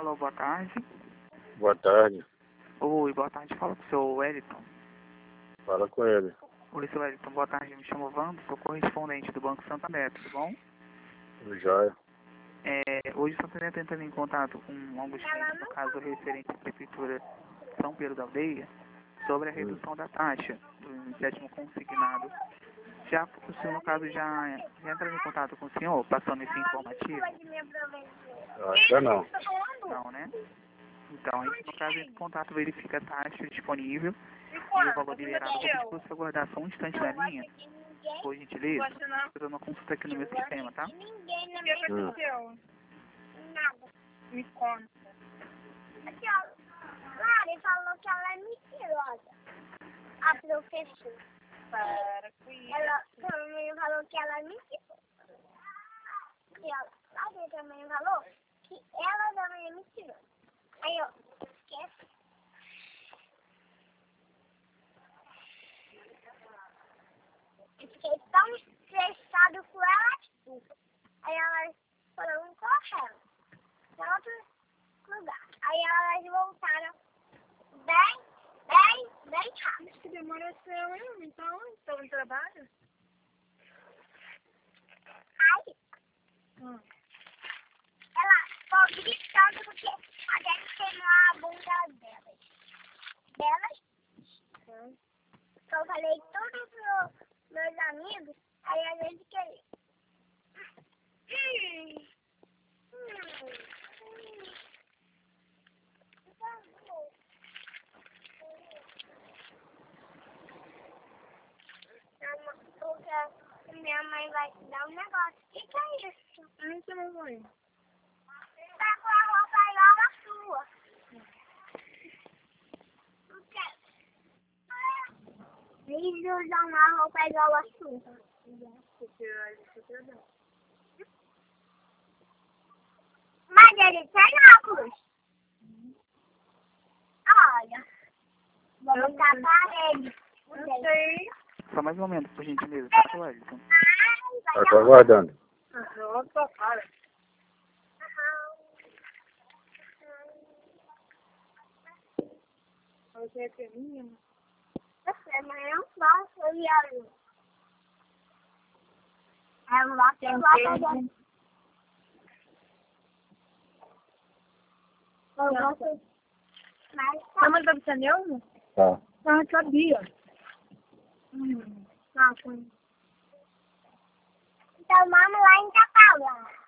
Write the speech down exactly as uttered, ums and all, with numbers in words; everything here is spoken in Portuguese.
Alô, boa tarde. Boa tarde. Oi, boa tarde. Fala com o seu Wellington. Fala com ele. Oi, seu Wellington. Boa tarde. Me chamo Wando, sou correspondente do Banco Santander, tudo bom? Joia. É, hoje o Santander está entrando em contato com alguns clientes, no caso referente à Prefeitura São Pedro da Aldeia, sobre a redução da taxa do empréstimo consignado. Já o senhor, no caso, já, já entrou em contato com o senhor, passando esse informativo? Eu acho que não. Não, né? Então, a gente, no caso, esse contato verifica a taxa disponível e o valor liberado. Vou pedir para você aguardar só um instante na linha, por gentileza. Eu dou uma consulta aqui no meu sistema, tá? Hum. Nada. Me conta. Aqui, ó. Lari falou que ela é mentirosa. A professora. Para com isso. Ela também falou que ela é mentirosa. E a Lari também falou que ela também é mentirosa. Aí, ó. Esquece. Eu fiquei tão estressado com ela. Aí ela falou, corre ela. Em outro lugar. Aí elas voltaram bem, bem, bem rápido. Mas que demora seu, hein? Então, estou no trabalho? Aí, Hum. ela ficou gritando porque a gente queimou a bunda delas. Delas? Hum. Eu falei tudo pros meus amigos, aí a gente queria. Hum. Hum. Porque minha mãe vai te dar um negócio. O que, que é isso? Ai, que mamãe. Tá com a roupa igual a sua. Por quê? Eles usam uma roupa igual a sua. Porque a gente é verdade. Mas ele tem óculos. Olha. Vou botar a parede. Eu sei. Só mais um momento, por gentileza, tá, seu Wellington? Ai, vai Eu dar tô aguardando. Aham, sua cara. Você é feminina? Você não gosta de olho. Eu não gosto de olho. Eu gosto. Mas Sua mãe tá do pneu? Tá. Ah, sabia. Hum, não, então vamos lá em Itapava.